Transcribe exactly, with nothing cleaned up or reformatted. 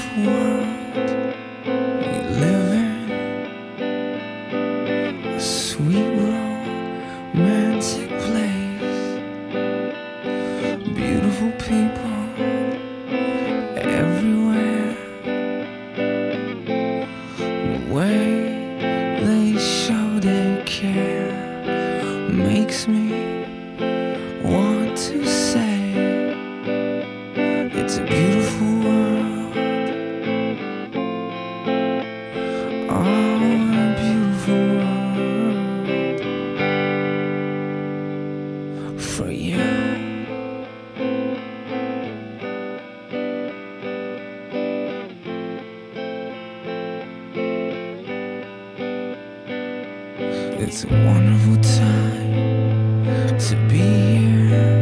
world we live in, a sweet romantic place, beautiful people everywhere. The way they show they care makes me want to say it's a beautiful world. Oh, a beautiful world for you. It's a wonderful time to be here.